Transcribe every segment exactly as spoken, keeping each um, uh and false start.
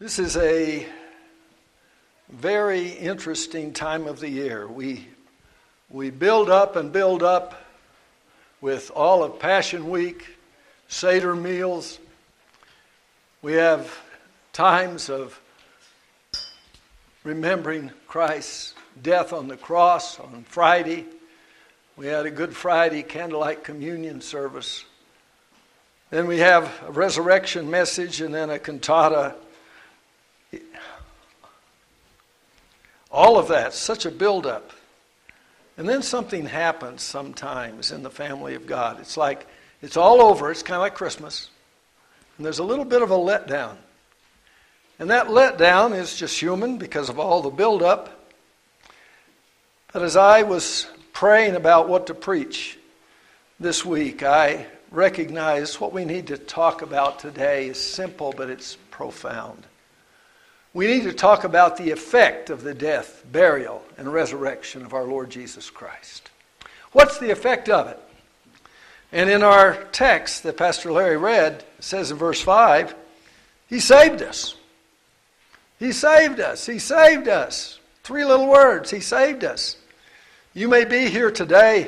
This is a very interesting time of the year. We we build up and build up with all of Passion Week, Seder meals. We have times of remembering Christ's death on the cross on Friday. We had a Good Friday candlelight communion service. Then we have a resurrection message and then a cantata. All of that, such a buildup. And then something happens sometimes in the family of God. It's like, it's all over. It's kind of like Christmas. And there's a little bit of a letdown. And that letdown is just human because of all the buildup. But as I was praying about what to preach this week, I recognized what we need to talk about today is simple, but it's profound. We need to talk about the effect of the death, burial, and resurrection of our Lord Jesus Christ. What's the effect of it? And in our text that Pastor Larry read, it says in verse five, He saved us. He saved us. He saved us. Three little words. He saved us. You may be here today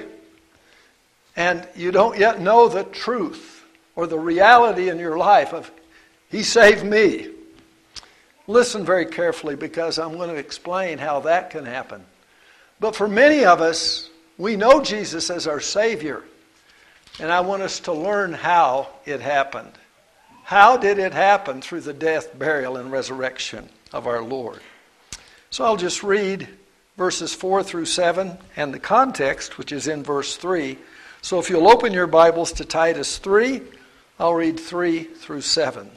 and you don't yet know the truth or the reality in your life of He saved me. Listen very carefully because I'm going to explain how that can happen. But for many of us, we know Jesus as our Savior. And I want us to learn how it happened. How did it happen through the death, burial, and resurrection of our Lord? So I'll just read verses four through seven and the context, which is in verse three. So if you'll open your Bibles to Titus three, I'll read three through seven.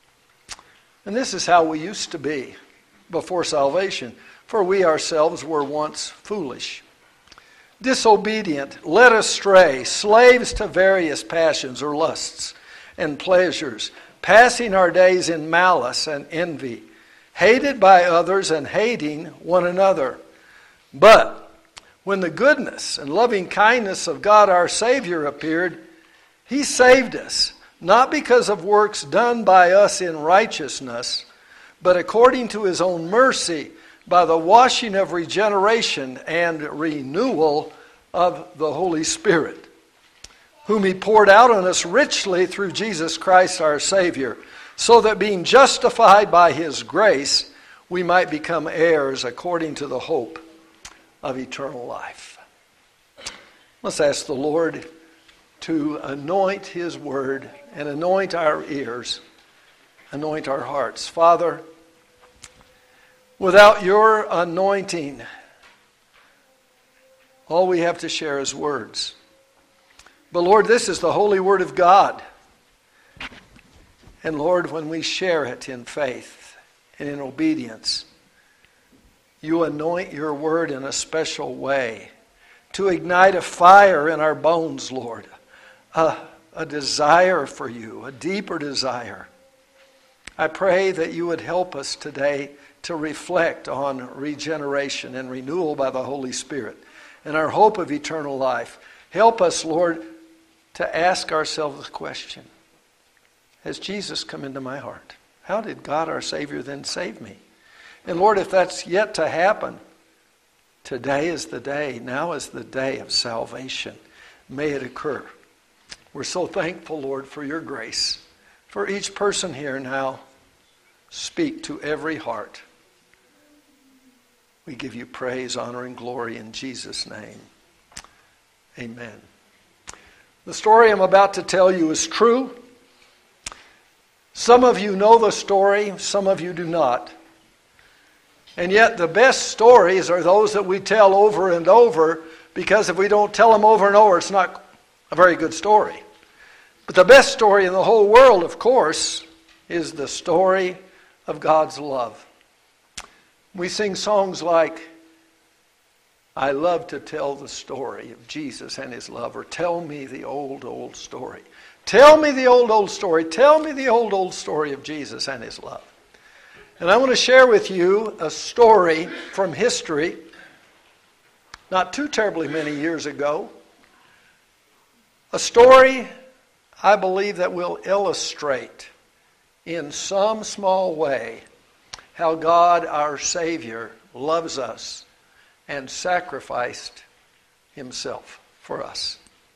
And this is how we used to be before salvation, for we ourselves were once foolish, disobedient, led astray, slaves to various passions or lusts and pleasures, passing our days in malice and envy, hated by others and hating one another. But when the goodness and loving kindness of God our Savior appeared, He saved us, not because of works done by us in righteousness, but according to His own mercy, by the washing of regeneration and renewal of the Holy Spirit, whom He poured out on us richly through Jesus Christ our Savior, so that being justified by His grace, we might become heirs according to the hope of eternal life. Let's ask the Lord to anoint His word and anoint our ears, anoint our hearts. Father, without your anointing, all we have to share is words. But Lord, this is the holy word of God. And Lord, when we share it in faith and in obedience, you anoint your word in a special way to ignite a fire in our bones, Lord. A, a desire for you, a deeper desire. I pray that you would help us today to reflect on regeneration and renewal by the Holy Spirit and our hope of eternal life. Help us, Lord, to ask ourselves the question, has Jesus come into my heart? How did God our Savior then save me? And Lord, if that's yet to happen, today is the day. Now is the day of salvation. May it occur. We're so thankful, Lord, for your grace. For each person here now, speak to every heart. We give you praise, honor, and glory in Jesus' name. Amen. The story I'm about to tell you is true. Some of you know the story, some of you do not. And yet the best stories are those that we tell over and over, because if we don't tell them over and over, it's not a very good story. But the best story in the whole world, of course, is the story of God's love. We sing songs like, I love to tell the story of Jesus and His love, or tell me the old, old story. Tell me the old, old story. Tell me the old, old story of Jesus and His love. And I want to share with you a story from history, not too terribly many years ago. A story, I believe, that will illustrate in some small way how God, our Savior, loves us and sacrificed himself for us.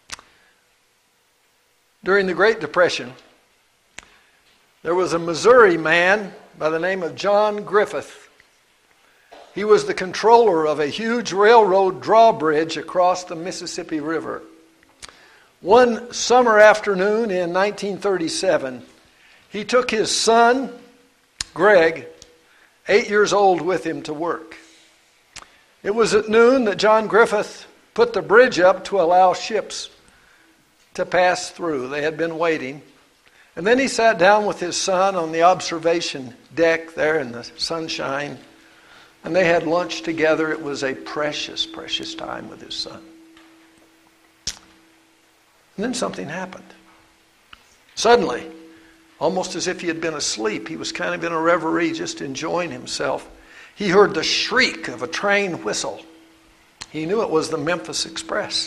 During the Great Depression, there was a Missouri man by the name of John Griffith. He was the controller of a huge railroad drawbridge across the Mississippi River. One summer afternoon in nineteen thirty-seven, he took his son, Greg, eight years old, with him to work. It was at noon that John Griffith put the bridge up to allow ships to pass through. They had been waiting. And then he sat down with his son on the observation deck there in the sunshine. And they had lunch together. It was a precious, precious time with his son. And then something happened. Suddenly, almost as if he had been asleep, he was kind of in a reverie, just enjoying himself. He heard the shriek of a train whistle. He knew it was the Memphis Express.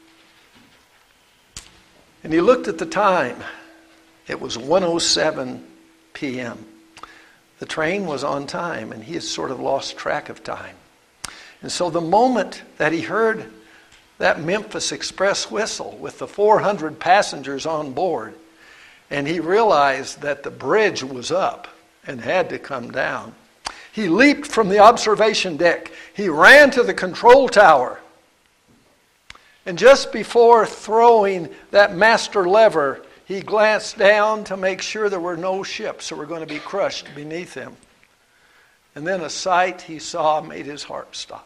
And he looked at the time. It was one oh seven p.m. The train was on time, and he had sort of lost track of time. And so the moment that he heard that Memphis Express whistle with the four hundred passengers on board, and he realized that the bridge was up and had to come down, he leaped from the observation deck. He ran to the control tower. And just before throwing that master lever, he glanced down to make sure there were no ships that were going to be crushed beneath him. And then a sight he saw made his heart stop.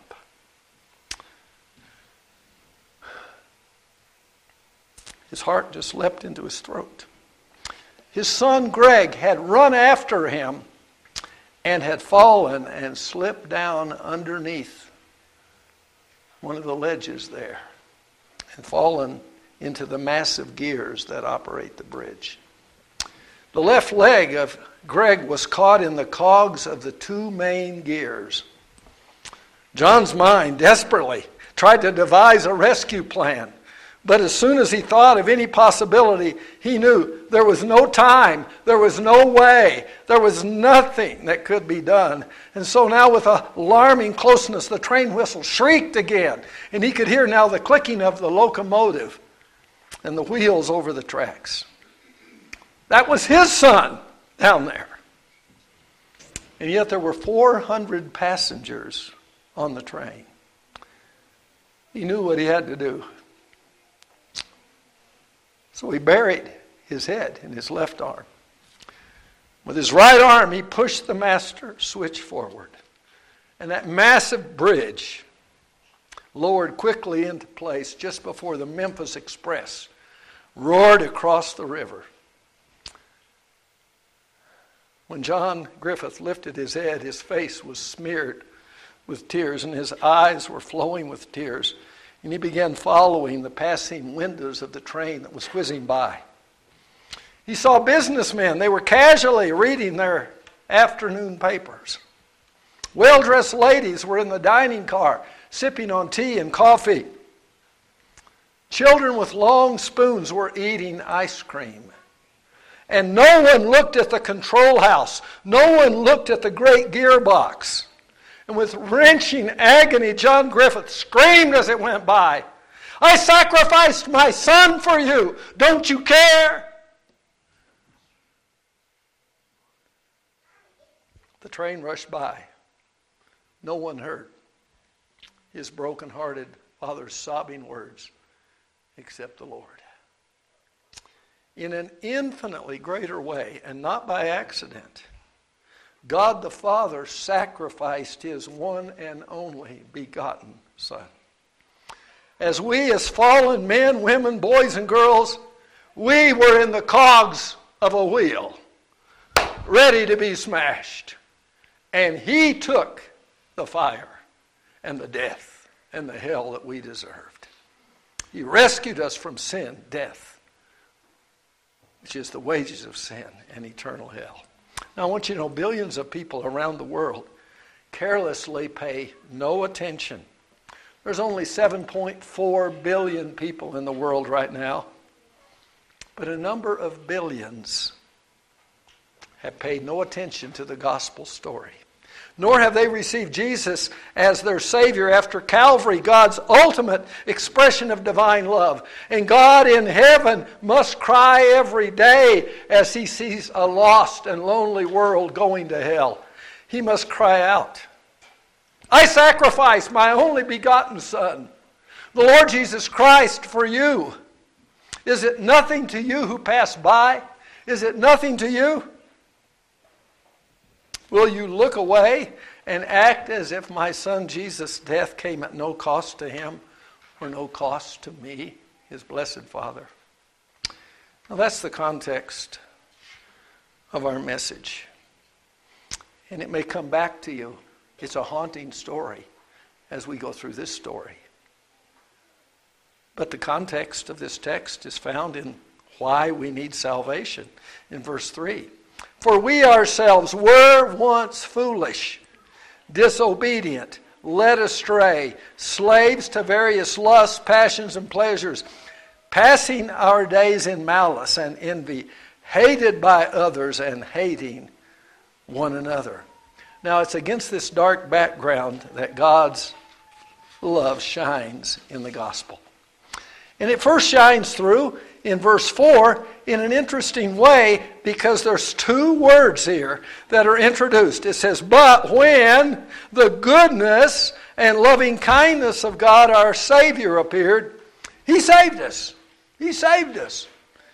His heart just leapt into his throat. His son Greg had run after him and had fallen and slipped down underneath one of the ledges there and fallen into the massive gears that operate the bridge. The left leg of Greg was caught in the cogs of the two main gears. John's mind desperately tried to devise a rescue plan. But as soon as he thought of any possibility, he knew there was no time, there was no way, there was nothing that could be done. And so now with alarming closeness, the train whistle shrieked again, and he could hear now the clicking of the locomotive and the wheels over the tracks. That was his son down there. And yet there were four hundred passengers on the train. He knew what he had to do. So he buried his head in his left arm. With his right arm, he pushed the master switch forward. And that massive bridge lowered quickly into place just before the Memphis Express roared across the river. When John Griffith lifted his head, his face was smeared with tears and his eyes were flowing with tears. And he began following the passing windows of the train that was whizzing by. He saw businessmen. They were casually reading their afternoon papers. Well-dressed ladies were in the dining car, sipping on tea and coffee. Children with long spoons were eating ice cream. And no one looked at the control house. No one looked at the great gearbox. And with wrenching agony, John Griffith screamed as it went by, "I sacrificed my son for you. Don't you care?" The train rushed by. No one heard his broken-hearted father's sobbing words except the Lord. In an infinitely greater way, and not by accident, God the Father sacrificed his one and only begotten Son. As we, as fallen men, women, boys, and girls, we were in the cogs of a wheel, ready to be smashed. And he took the fire and the death and the hell that we deserved. He rescued us from sin, death, which is the wages of sin, and eternal hell. Now, I want you to know billions of people around the world carelessly pay no attention. There's only seven point four billion people in the world right now, but a number of billions have paid no attention to the gospel story. nor have they received Jesus as their Savior after Calvary, God's ultimate expression of divine love. And God in heaven must cry every day as he sees a lost and lonely world going to hell. He must cry out, I sacrifice my only begotten Son, the Lord Jesus Christ, for you. Is it nothing to you who pass by? Is it nothing to you? Will you look away and act as if my Son Jesus' death came at no cost to him or no cost to me, his blessed Father? Now that's the context of our message. And it may come back to you. It's a haunting story as we go through this story. But the context of this text is found in why we need salvation in verse three. For we ourselves were once foolish, disobedient, led astray, slaves to various lusts, passions, and pleasures, passing our days in malice and envy, hated by others and hating one another. Now it's against this dark background that God's love shines in the gospel. And it first shines through in verse four in an interesting way because there's two words here that are introduced. It says, but when the goodness and loving kindness of God our Savior appeared, He saved us. He saved us.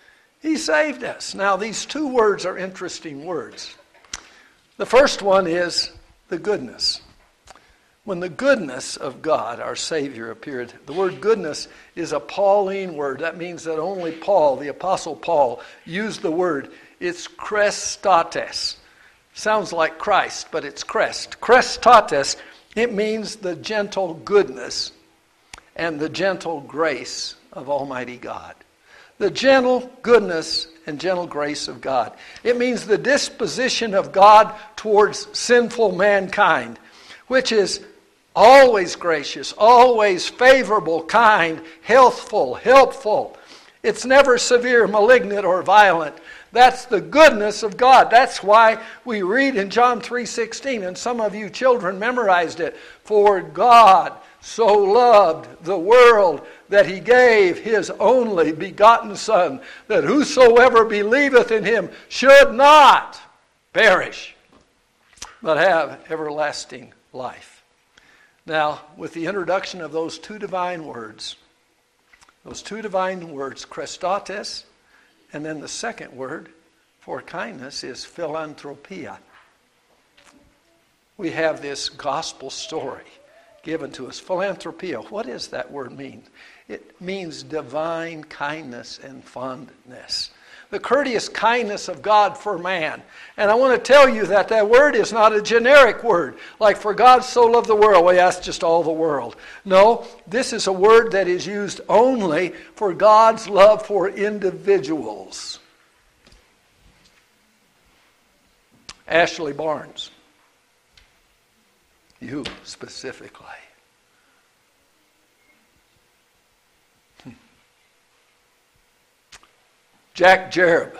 He saved us. Now these two words are interesting words. The first one is the goodness. When the goodness of God, our Savior, appeared, the word goodness is a Pauline word. That means that only Paul, the Apostle Paul, used the word. It's Christates. Sounds like Christ, but it's crest. Christates, it means the gentle goodness and the gentle grace of Almighty God. The gentle goodness and gentle grace of God. It means the disposition of God towards sinful mankind, which is always gracious, always favorable, kind, healthful, helpful. It's never severe, malignant, or violent. That's the goodness of God. That's why we read in John three sixteen, and some of you children memorized it. For God so loved the world that He gave His only begotten Son, that whosoever believeth in Him should not perish, but have everlasting life. Now, with the introduction of those two divine words, those two divine words, Christates, and then the second word for kindness is philanthropia. We have this gospel story given to us. Philanthropia, what does that word mean? It means divine kindness and fondness. The courteous kindness of God for man. And I want to tell you that that word is not a generic word. Like, for God so loved the world. Well, that's just all the world. No, this is a word that is used only for God's love for individuals. Ashley Barnes. You specifically. Jack Jereb,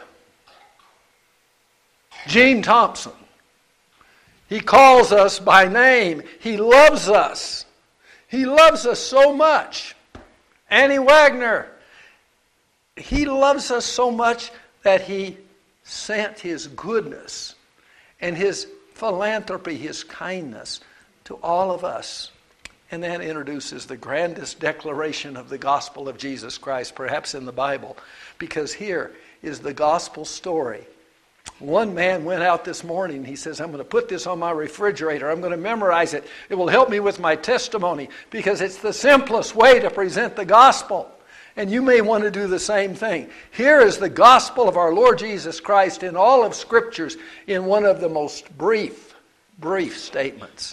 Gene Thompson. He calls us by name. He loves us. He loves us so much. Annie Wagner. He loves us so much that He sent His goodness and His philanthropy, His kindness to all of us. And that introduces the grandest declaration of the gospel of Jesus Christ, perhaps in the Bible, because here is the gospel story. One man went out this morning. He says, I'm going to put this on my refrigerator. I'm going to memorize it. It will help me with my testimony because it's the simplest way to present the gospel. And you may want to do the same thing. Here is the gospel of our Lord Jesus Christ in all of Scriptures in one of the most brief, brief statements.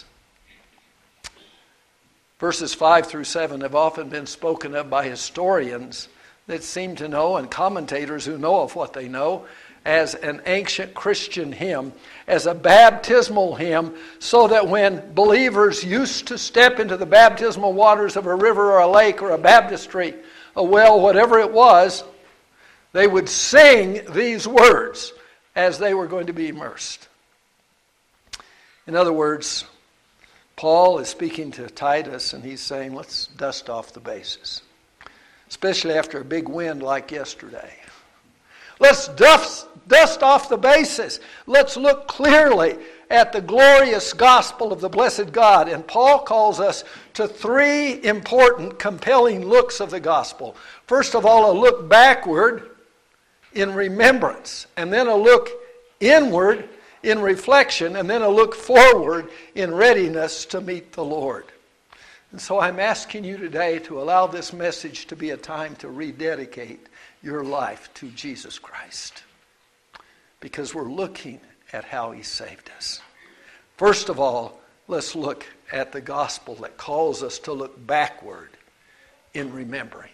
Verses five through seven have often been spoken of by historians that seem to know, and commentators who know of what they know, as an ancient Christian hymn, as a baptismal hymn, so that when believers used to step into the baptismal waters of a river or a lake or a baptistry, a well, whatever it was, they would sing these words as they were going to be immersed. In other words, Paul is speaking to Titus and he's saying, let's dust off the bases. Especially after a big wind like yesterday. Let's dust, dust off the bases. Let's look clearly at the glorious gospel of the blessed God. And Paul calls us to three important, compelling looks of the gospel. First of all, a look backward in remembrance. And then a look inward in reflection. And then a look forward in readiness to meet the Lord. And so I'm asking you today to allow this message to be a time to rededicate your life to Jesus Christ. Because we're looking at how He saved us. First of all, let's look at the gospel that calls us to look backward in remembering.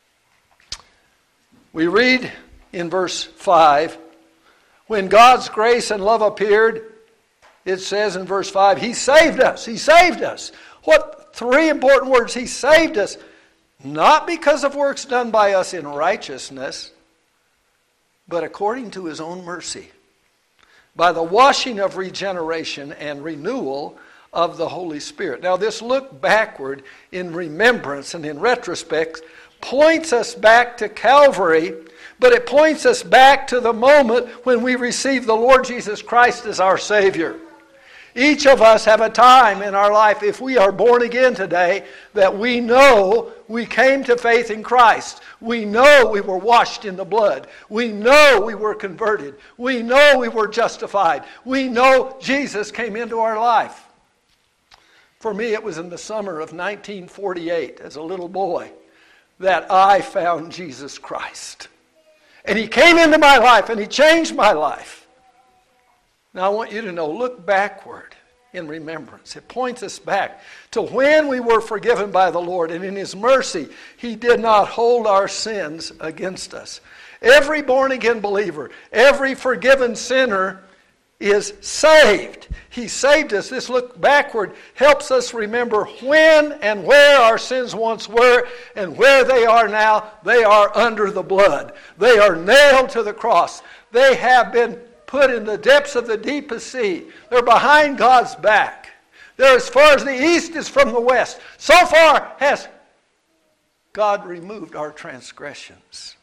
We read in verse five, when God's grace and love appeared, it says in verse five, He saved us. He saved us. What three important words? He saved us. Not because of works done by us in righteousness, but according to His own mercy, by the washing of regeneration and renewal of the Holy Spirit. Now this look backward in remembrance and in retrospect points us back to Calvary, but it points us back to the moment when we received the Lord Jesus Christ as our Savior. Each of us have a time in our life, if we are born again today, that we know we came to faith in Christ. We know we were washed in the blood. We know we were converted. We know we were justified. We know Jesus came into our life. For me, it was in the summer of nineteen forty-eight, as a little boy, that I found Jesus Christ. And He came into my life and He changed my life. Now I want you to know, look backward in remembrance. It points us back to when we were forgiven by the Lord, and in His mercy He did not hold our sins against us. Every born-again believer, every forgiven sinner is saved. He saved us. This look backward helps us remember when and where our sins once were and where they are now. They are under the blood. They are nailed to the cross. They have been put in the depths of the deepest sea. They're behind God's back. They're as far as the east is from the west. So far has God removed our transgressions.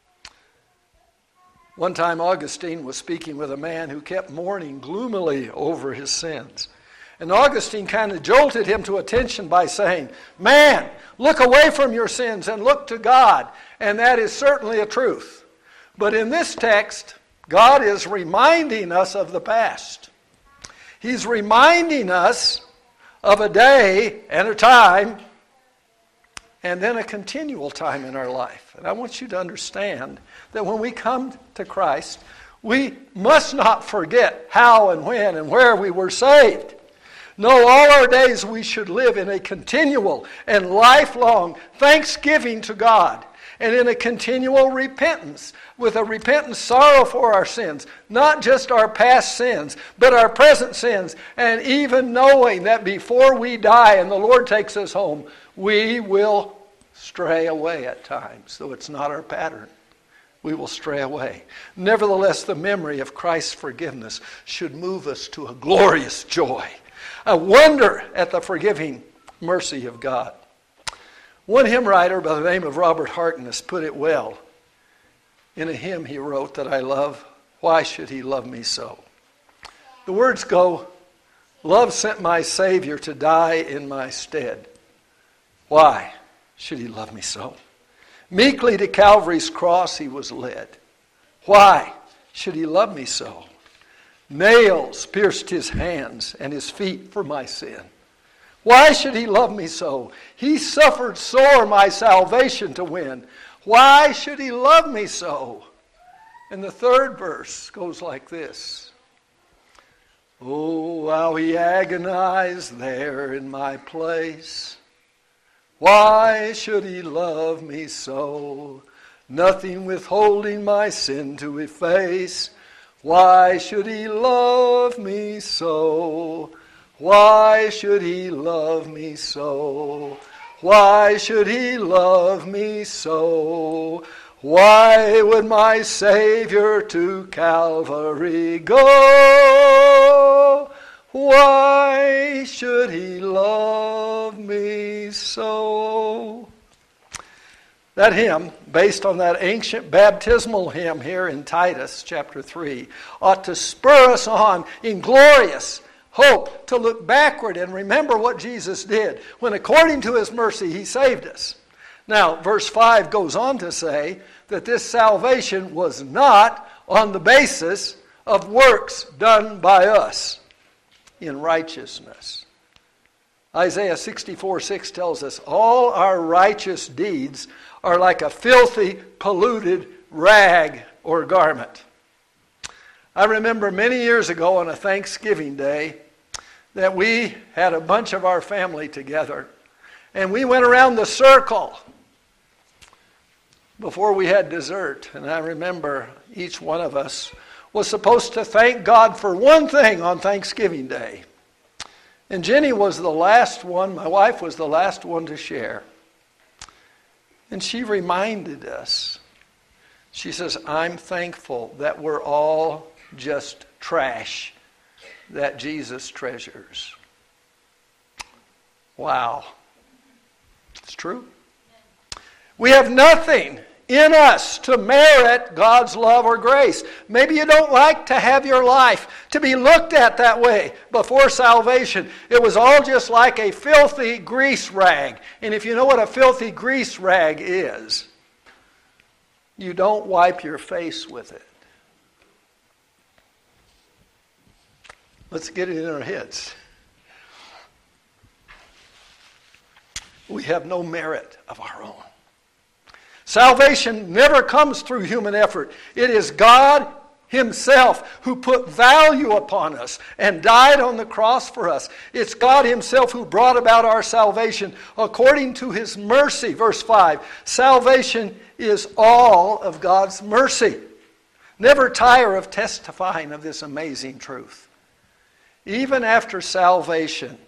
One time Augustine was speaking with a man who kept mourning gloomily over his sins. And Augustine kind of jolted him to attention by saying, man, look away from your sins and look to God. And that is certainly a truth. But in this text, God is reminding us of the past. He's reminding us of a day and a time and then a continual time in our life. And I want you to understand that when we come to Christ, we must not forget how and when and where we were saved. No, all our days we should live in a continual and lifelong thanksgiving to God. And in a continual repentance, with a repentant sorrow for our sins. Not just our past sins, but our present sins. And even knowing that before we die and the Lord takes us home, we will stray away at times, though it's not our pattern. We will stray away. Nevertheless, the memory of Christ's forgiveness should move us to a glorious joy. A wonder at the forgiving mercy of God. One hymn writer by the name of Robert Harkness put it well in a hymn he wrote that I love, Why Should He Love Me So? The words go, love sent my Savior to die in my stead. Why should He love me so? Meekly to Calvary's cross He was led. Why should He love me so? Nails pierced His hands and His feet for my sin. Why should He love me so? He suffered sore my salvation to win. Why should He love me so? And the third verse goes like this. Oh, how He agonized there in my place. Why should He love me so? Nothing withholding my sin to efface. Why should He love me so? Why should He love me so? Why should He love me so? Why would my Savior to Calvary go? Why should he love me so? That hymn, based on that ancient baptismal hymn here in Titus chapter three, ought to spur us on in glorious hope to look backward and remember what Jesus did when according to his mercy he saved us. Now, verse five goes on to say that this salvation was not on the basis of works done by us in righteousness. Isaiah sixty-four six tells us, all our righteous deeds are like a filthy, polluted rag or garment. I remember many years ago on a Thanksgiving day that we had a bunch of our family together and we went around the circle before we had dessert. And I remember each one of us was supposed to thank God for one thing on Thanksgiving Day. And Jenny was the last one, my wife was the last one to share. And she reminded us, she says, I'm thankful that we're all just trash that Jesus treasures. Wow. It's true. We have nothing in us to merit God's love or grace. Maybe you don't like to have your life to be looked at that way before salvation. It was all just like a filthy grease rag. And if you know what a filthy grease rag is, you don't wipe your face with it. Let's get it in our heads. We have no merit of our own. Salvation never comes through human effort. It is God Himself who put value upon us and died on the cross for us. It's God Himself who brought about our salvation according to His mercy. Verse five, salvation is all of God's mercy. Never tire of testifying of this amazing truth. Even after salvation,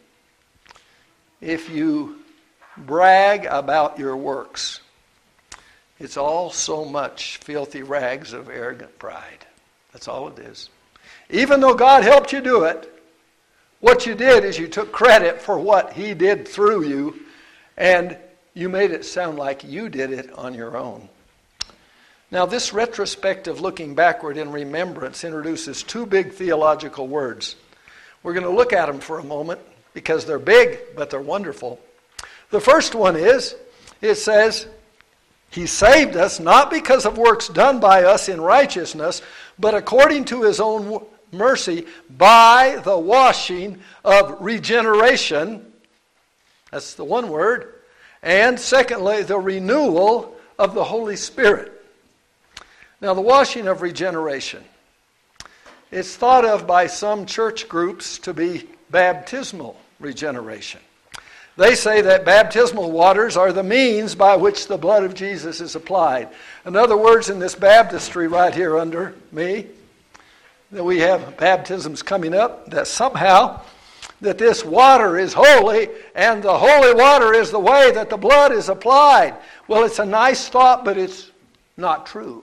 if you brag about your works, it's all so much filthy rags of arrogant pride. That's all it is. Even though God helped you do it, what you did is you took credit for what He did through you, and you made it sound like you did it on your own. Now, this retrospective looking backward in remembrance introduces two big theological words. We're going to look at them for a moment because they're big, but they're wonderful. The first one is, it says, He saved us not because of works done by us in righteousness, but according to His own mercy by the washing of regeneration. That's the one word. And secondly, the renewal of the Holy Spirit. Now, the washing of regeneration. It's thought of by some church groups to be baptismal regeneration. They say that baptismal waters are the means by which the blood of Jesus is applied. In other words, in this baptistry right here under me, that we have baptisms coming up, that somehow that this water is holy, and the holy water is the way that the blood is applied. Well, it's a nice thought, but it's not true.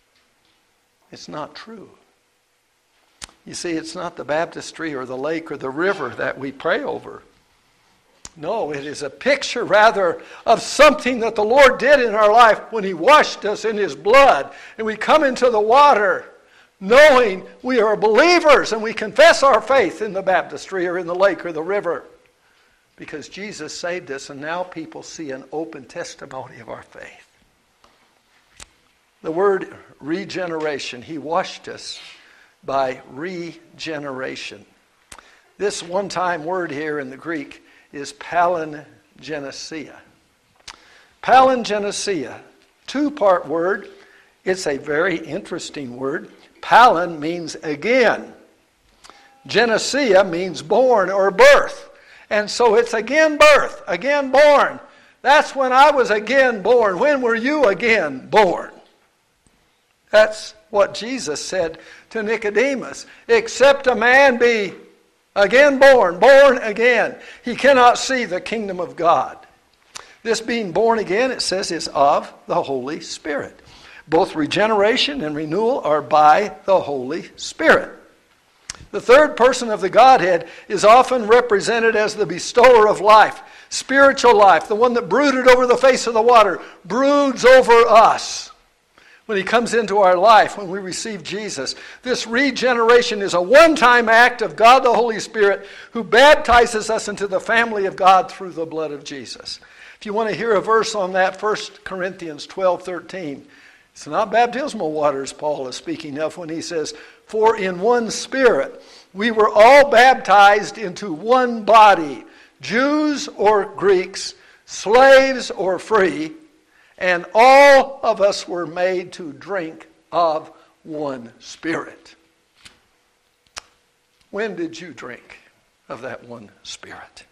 It's not true. You see, it's not the baptistry or the lake or the river that we pray over. No, it is a picture rather of something that the Lord did in our life when He washed us in His blood. And we come into the water knowing we are believers and we confess our faith in the baptistry or in the lake or the river. Because Jesus saved us, and now people see an open testimony of our faith. The word regeneration, He washed us by regeneration. This one-time word here in the Greek is palingenesia. Palingenesia, two-part word. It's a very interesting word. Palin means again. Genesia means born or birth. And so it's again birth, again born. That's when I was again born. When were you again born? That's what Jesus said to Nicodemus. Except a man be again born, born again, he cannot see the kingdom of God. This being born again, it says, is of the Holy Spirit. Both regeneration and renewal are by the Holy Spirit. The third person of the Godhead is often represented as the bestower of life, spiritual life, the one that brooded over the face of the water, broods over us. When he comes into our life, when we receive Jesus, this regeneration is a one-time act of God the Holy Spirit who baptizes us into the family of God through the blood of Jesus. If you want to hear a verse on that, First Corinthians twelve thirteen. It's not baptismal waters Paul is speaking of when he says, "For in one Spirit we were all baptized into one body, Jews or Greeks, slaves or free, and all of us were made to drink of one Spirit." When did you drink of that one Spirit?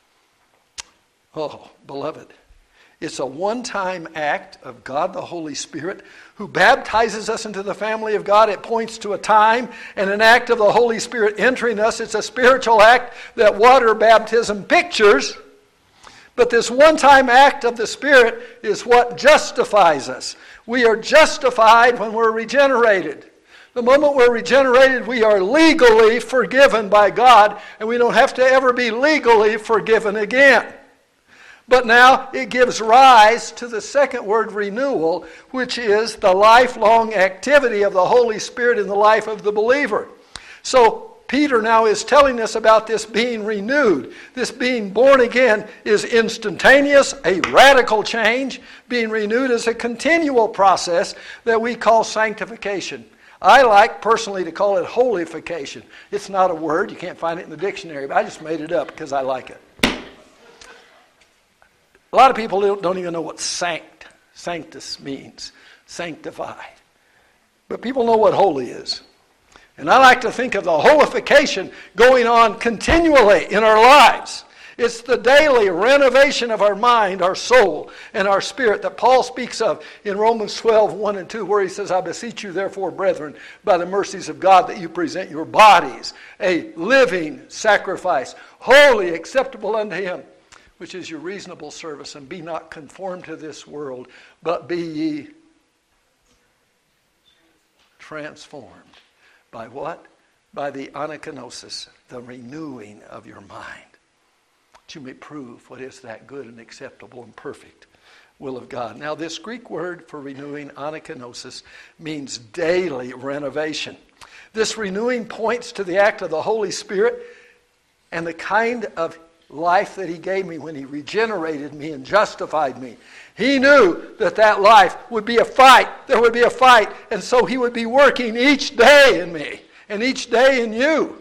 Oh, beloved, it's a one-time act of God the Holy Spirit who baptizes us into the family of God. It points to a time and an act of the Holy Spirit entering us. It's a spiritual act that water baptism pictures. But this one-time act of the Spirit is what justifies us. We are justified when we're regenerated. The moment we're regenerated, we are legally forgiven by God, and we don't have to ever be legally forgiven again. But now it gives rise to the second word, renewal, which is the lifelong activity of the Holy Spirit in the life of the believer. So Peter now is telling us about this being renewed. This being born again is instantaneous, a radical change. Being renewed is a continual process that we call sanctification. I like personally to call it holification. It's not a word. You can't find it in the dictionary, but I just made it up because I like it. A lot of people don't even know what sanct, sanctus means, sanctify. But people know what holy is. And I like to think of the holification going on continually in our lives. It's the daily renovation of our mind, our soul, and our spirit that Paul speaks of in Romans twelve, one and two, where he says, "I beseech you therefore, brethren, by the mercies of God, that you present your bodies a living sacrifice, holy, acceptable unto him, which is your reasonable service, and be not conformed to this world, but be ye transformed." By what? By the anakenosis, the renewing of your mind, that you may prove what is that good and acceptable and perfect will of God. Now, this Greek word for renewing, anakenosis, means daily renovation. This renewing points to the act of the Holy Spirit and the kind of life that he gave me when he regenerated me and justified me. He knew that that life would be a fight. There would be a fight. And so he would be working each day in me and each day in you.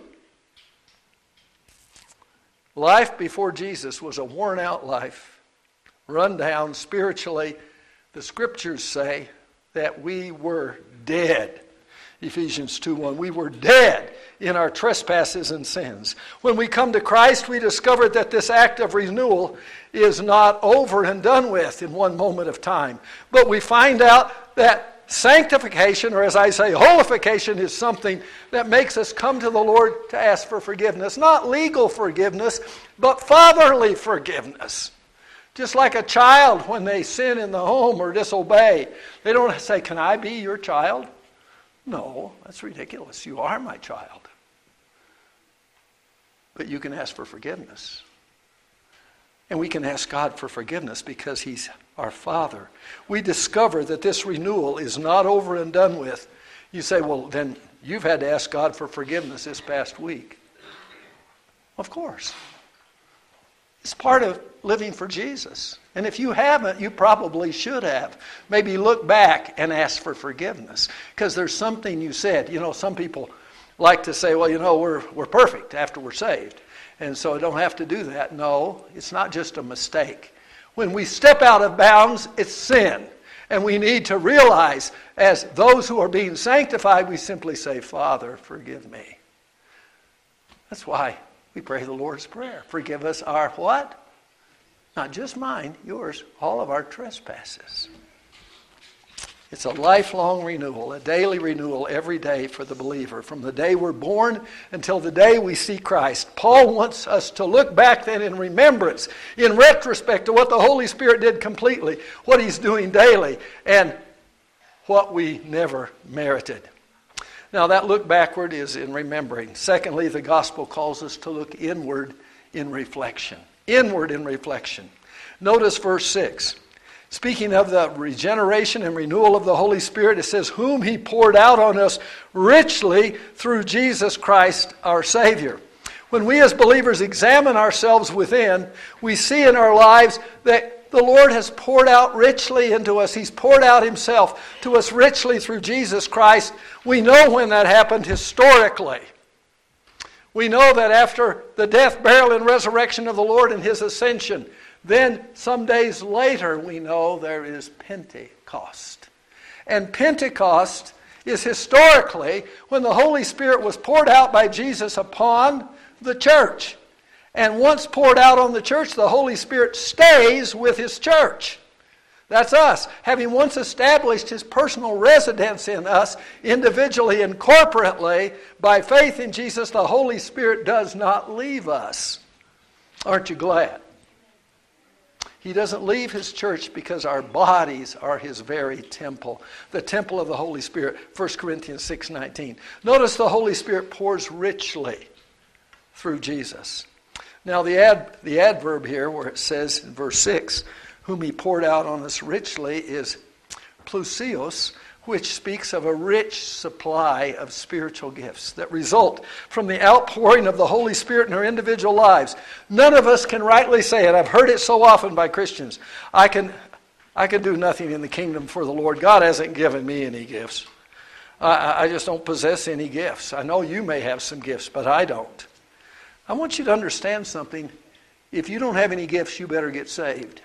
Life before Jesus was a worn out life, run down spiritually. The scriptures say that we were dead. Ephesians two one. We were dead in our trespasses and sins. When we come to Christ, we discover that this act of renewal is not over and done with in one moment of time. But we find out that sanctification, or as I say, holification, is something that makes us come to the Lord to ask for forgiveness. Not legal forgiveness, but fatherly forgiveness. Just like a child when they sin in the home or disobey. They don't say, "Can I be your child?" No, that's ridiculous. You are my child. But you can ask for forgiveness. And we can ask God for forgiveness because he's our Father. We discover that this renewal is not over and done with. You say, "Well, then you've had to ask God for forgiveness this past week." Of course. It's part of living for Jesus. And if you haven't, you probably should have. Maybe look back and ask for forgiveness. Because there's something you said. You know, some people like to say, "Well, you know, we're we're perfect after we're saved. And so I don't have to do that." No, it's not just a mistake. When we step out of bounds, it's sin. And we need to realize, as those who are being sanctified, we simply say, "Father, forgive me." That's why we pray the Lord's Prayer. Forgive us our what? Not just mine, yours, all of our trespasses. It's a lifelong renewal, a daily renewal every day for the believer, from the day we're born until the day we see Christ. Paul wants us to look back then in remembrance, in retrospect to what the Holy Spirit did completely, what he's doing daily, and what we never merited. Now that look backward is in remembering. Secondly, the gospel calls us to look inward in reflection. Inward in reflection. Notice verse six. Speaking of the regeneration and renewal of the Holy Spirit, it says, whom he poured out on us richly through Jesus Christ our Savior. When we as believers examine ourselves within, we see in our lives that the Lord has poured out richly into us. He's poured out himself to us richly through Jesus Christ. We know when that happened historically. We know that after the death, burial, and resurrection of the Lord and his ascension, then some days later we know there is Pentecost. And Pentecost is historically when the Holy Spirit was poured out by Jesus upon the church. And once poured out on the church, the Holy Spirit stays with his church. That's us. Having once established his personal residence in us, individually and corporately, by faith in Jesus, the Holy Spirit does not leave us. Aren't you glad? He doesn't leave his church because our bodies are his very temple. The temple of the Holy Spirit. First Corinthians six nineteen. Notice the Holy Spirit pours richly through Jesus. Now the ad, the adverb here where it says in verse six, whom he poured out on us richly, is plusios, which speaks of a rich supply of spiritual gifts that result from the outpouring of the Holy Spirit in our individual lives. None of us can rightly say it. I've heard it so often by Christians. I can, I can do nothing in the kingdom for the Lord. God hasn't given me any gifts. I, I just don't possess any gifts. I know you may have some gifts, but I don't. I want you to understand something. If you don't have any gifts, you better get saved.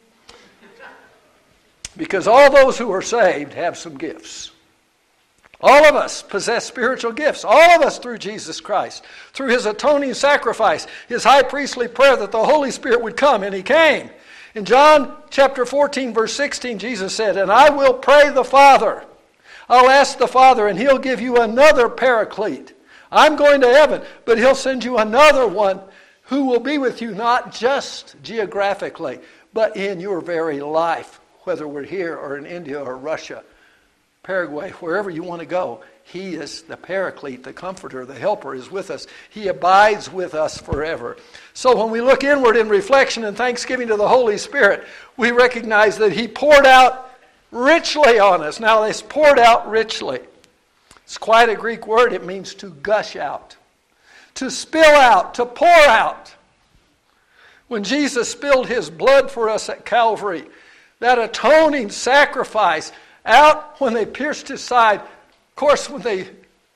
Because all those who are saved have some gifts. All of us possess spiritual gifts. All of us through Jesus Christ. Through his atoning sacrifice. His high priestly prayer that the Holy Spirit would come. And he came. In John chapter fourteen verse sixteen Jesus said, and I will pray the Father. I'll ask the Father and he'll give you another paraclete. I'm going to heaven. But he'll send you another one who will be with you not just geographically. But in your very life. Whether we're here or in India or Russia, Paraguay, wherever you want to go, he is the paraclete, the comforter, the helper is with us. He abides with us forever. So when we look inward in reflection and thanksgiving to the Holy Spirit, we recognize that he poured out richly on us. Now this poured out richly. It's quite a Greek word. It means to gush out, to spill out, to pour out. When Jesus spilled his blood for us at Calvary, that atoning sacrifice out when they pierced his side. Of course, when they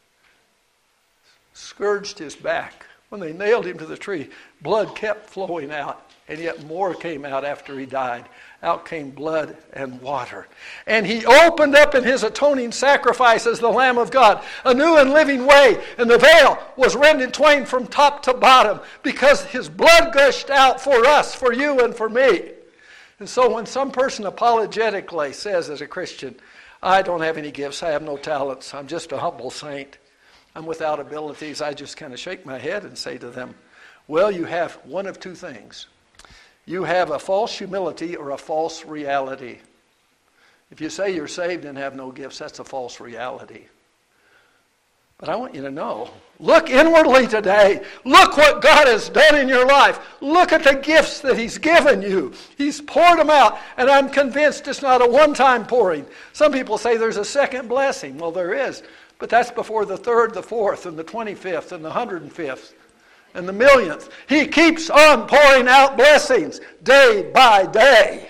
scourged his back, when they nailed him to the tree, blood kept flowing out. And yet more came out after he died. Out came blood and water. And he opened up in his atoning sacrifice as the Lamb of God a new and living way. And the veil was rent in twain from top to bottom because his blood gushed out for us, for you and for me. And so when some person apologetically says as a Christian, I don't have any gifts, I have no talents, I'm just a humble saint, I'm without abilities, I just kind of shake my head and say to them, well, you have one of two things. You have a false humility or a false reality. If you say you're saved and have no gifts, that's a false reality. But I want you to know, look inwardly today. Look what God has done in your life. Look at the gifts that he's given you. He's poured them out, and I'm convinced it's not a one-time pouring. Some people say there's a second blessing. Well, there is, but that's before the third, the fourth, and the twenty-fifth, and the hundred and fifth, and the millionth. He keeps on pouring out blessings day by day.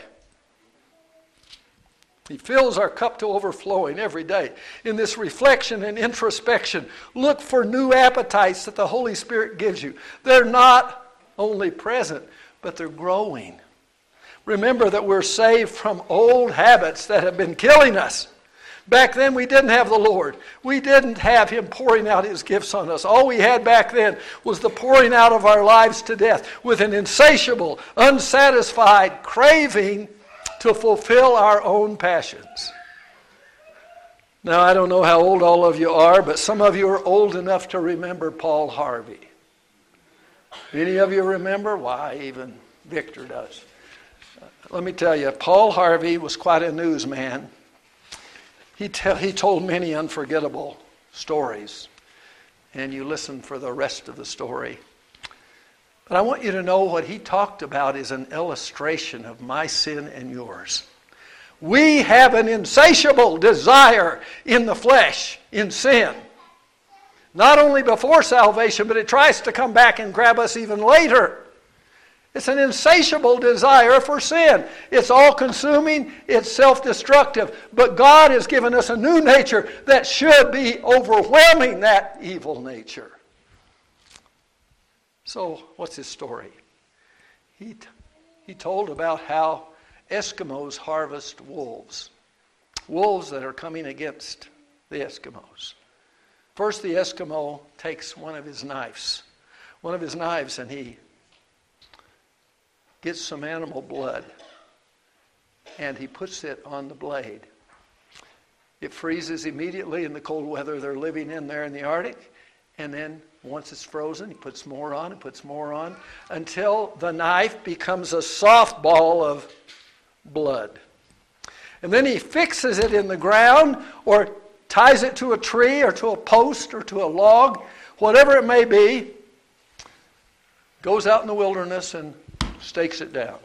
He fills our cup to overflowing every day. In this reflection and introspection, look for new appetites that the Holy Spirit gives you. They're not only present, but they're growing. Remember that we're saved from old habits that have been killing us. Back then we didn't have the Lord. We didn't have him pouring out his gifts on us. All we had back then was the pouring out of our lives to death with an insatiable, unsatisfied craving to fulfill our own passions. Now, I don't know how old all of you are, but some of you are old enough to remember Paul Harvey. Any of you remember? Why, even Victor does. Let me tell you, Paul Harvey was quite a newsman. He, te- he told many unforgettable stories, and you listen for the rest of the story. But I want you to know what he talked about is an illustration of my sin and yours. We have an insatiable desire in the flesh, in sin. Not only before salvation, but it tries to come back and grab us even later. It's an insatiable desire for sin. It's all-consuming. It's self-destructive. But God has given us a new nature that should be overwhelming that evil nature. So, what's his story? He, t- he told about how Eskimos harvest wolves. Wolves that are coming against the Eskimos. First, the Eskimo takes one of his knives. One of his knives, and he gets some animal blood. And he puts it on the blade. It freezes immediately in the cold weather they're living in there in the Arctic. And then once it's frozen, he puts more on and puts more on until the knife becomes a soft ball of blood. And then he fixes it in the ground or ties it to a tree or to a post or to a log, whatever it may be, goes out in the wilderness and stakes it down.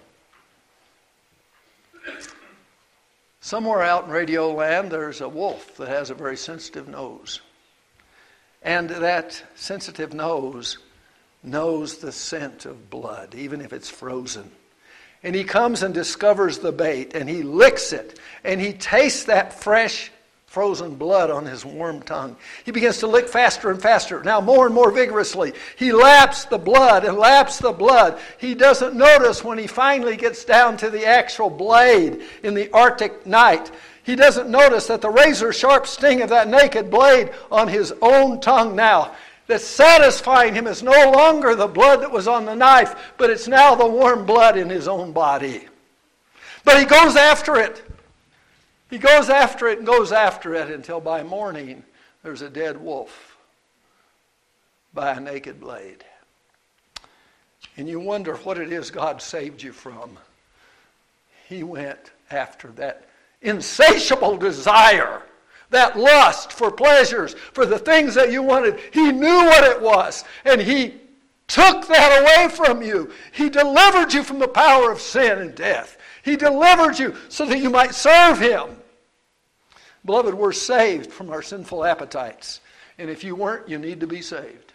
Somewhere out in radio land, there's a wolf that has a very sensitive nose. And that sensitive nose knows the scent of blood, even if it's frozen. And he comes and discovers the bait, and he licks it, and he tastes that fresh, frozen blood on his warm tongue. He begins to lick faster and faster, now more and more vigorously. He laps the blood and laps the blood. He doesn't notice when he finally gets down to the actual blade in the Arctic night. He doesn't notice that the razor-sharp sting of that naked blade on his own tongue now, that's satisfying him, is no longer the blood that was on the knife, but it's now the warm blood in his own body. But he goes after it. He goes after it and goes after it until by morning there's a dead wolf by a naked blade. And you wonder what it is God saved you from. He went after that insatiable desire, that lust for pleasures, for the things that you wanted. He knew what it was, and he took that away from you. He delivered you from the power of sin and death. He delivered you so that you might serve him. Beloved, we're saved from our sinful appetites. And if you weren't, you need to be saved.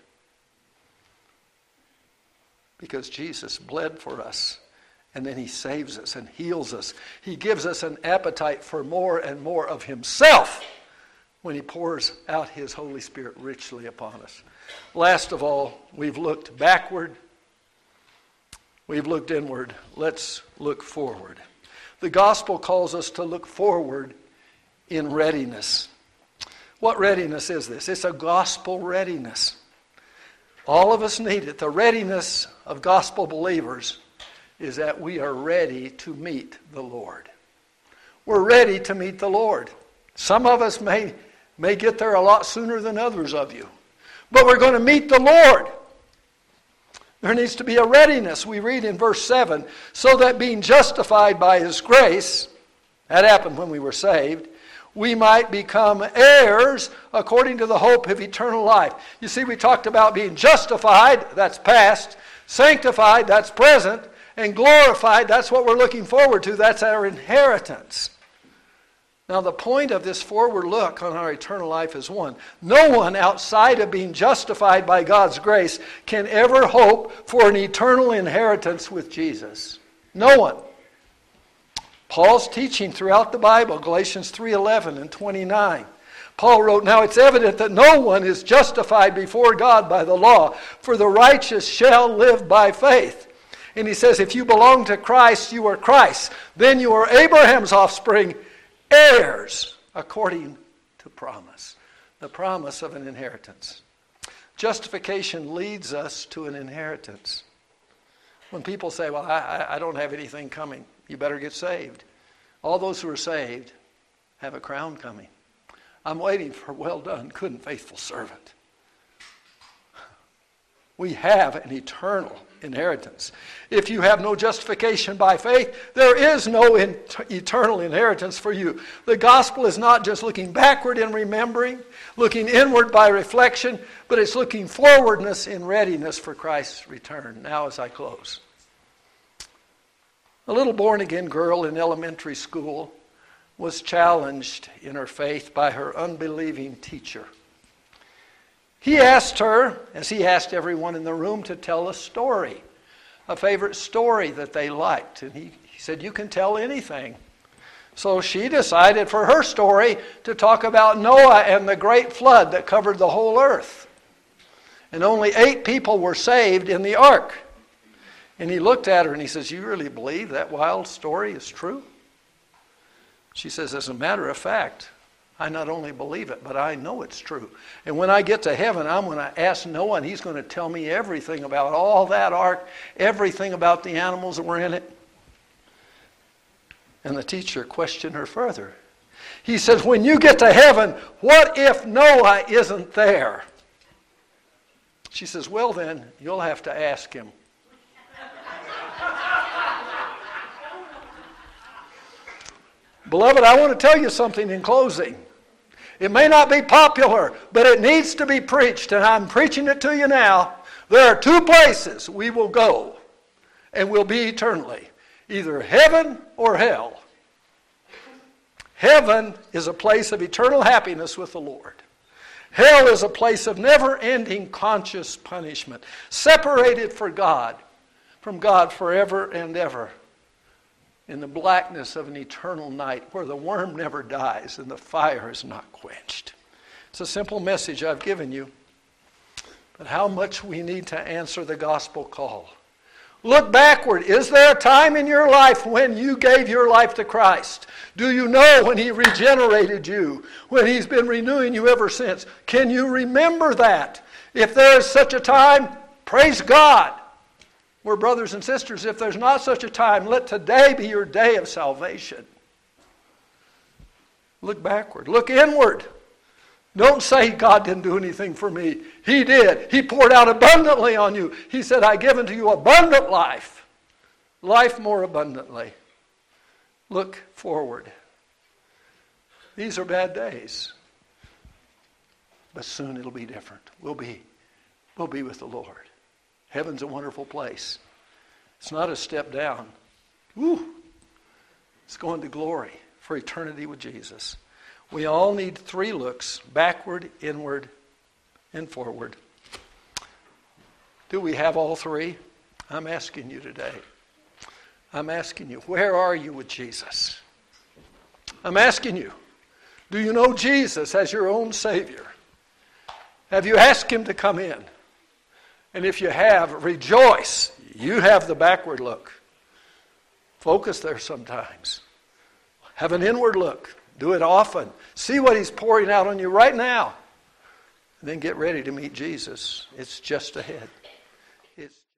Because Jesus bled for us. And then he saves us and heals us. He gives us an appetite for more and more of himself when he pours out his Holy Spirit richly upon us. Last of all, we've looked backward. We've looked inward. Let's look forward. The gospel calls us to look forward in readiness. What readiness is this? It's a gospel readiness. All of us need it. The readiness of gospel believers is that we are ready to meet the Lord. We're ready to meet the Lord. Some of us may, may get there a lot sooner than others of you. But we're going to meet the Lord. There needs to be a readiness. We read in verse seven, so that being justified by his grace, that happened when we were saved, we might become heirs according to the hope of eternal life. You see, we talked about being justified, that's past, sanctified, that's present, and glorified, that's what we're looking forward to. That's our inheritance. Now, the point of this forward look on our eternal life is one. No one outside of being justified by God's grace can ever hope for an eternal inheritance with Jesus. No one. Paul's teaching throughout the Bible, Galatians three eleven and twenty-nine. Paul wrote, now it's evident that no one is justified before God by the law, for the righteous shall live by faith. And he says, if you belong to Christ, you are Christ. Then you are Abraham's offspring, heirs according to promise. The promise of an inheritance. Justification leads us to an inheritance. When people say, well, I, I don't have anything coming, you better get saved. All those who are saved have a crown coming. I'm waiting for well done, good and faithful servant. We have an eternal inheritance. If you have no justification by faith, there is no in- eternal inheritance for you. The gospel is not just looking backward in remembering, looking inward by reflection, but it's looking forwardness in readiness for Christ's return. Now as I close. A little born-again girl in elementary school was challenged in her faith by her unbelieving teacher. He asked her, as he asked everyone in the room, to tell a story, a favorite story that they liked. And he, he said, you can tell anything. So she decided for her story to talk about Noah and the great flood that covered the whole earth. And only eight people were saved in the ark. And he looked at her and he says, you really believe that wild story is true? She says, as a matter of fact, I not only believe it, but I know it's true. And when I get to heaven, I'm going to ask Noah, and he's going to tell me everything about all that ark, everything about the animals that were in it. And the teacher questioned her further. He says, when you get to heaven, what if Noah isn't there? She says, well then, you'll have to ask him. Beloved, I want to tell you something in closing. It may not be popular, but it needs to be preached, and I'm preaching it to you now. There are two places we will go, and we'll be eternally. Either heaven or hell. Heaven is a place of eternal happiness with the Lord. Hell is a place of never-ending conscious punishment, separated for God, from God forever and ever, in the blackness of an eternal night where the worm never dies and the fire is not quenched. It's a simple message I've given you, but how much we need to answer the gospel call. Look backward. Is there a time in your life when you gave your life to Christ? Do you know when He regenerated you? When He's been renewing you ever since? Can you remember that? If there is such a time, praise God. We're brothers and sisters. If there's not such a time, let today be your day of salvation. Look backward. Look inward. Don't say God didn't do anything for me. He did. He poured out abundantly on you. He said, I give unto you abundant life. Life more abundantly. Look forward. These are bad days. But soon it'll be different. We'll be, we'll be with the Lord. Heaven's a wonderful place. It's not a step down. Woo! It's going to glory for eternity with Jesus. We all need three looks, backward, inward, and forward. Do we have all three? I'm asking you today. I'm asking you, where are you with Jesus? I'm asking you, do you know Jesus as your own Savior? Have you asked Him to come in? And if you have, rejoice. You have the backward look. Focus there sometimes. Have an inward look. Do it often. See what He's pouring out on you right now. And then get ready to meet Jesus. It's just ahead. It's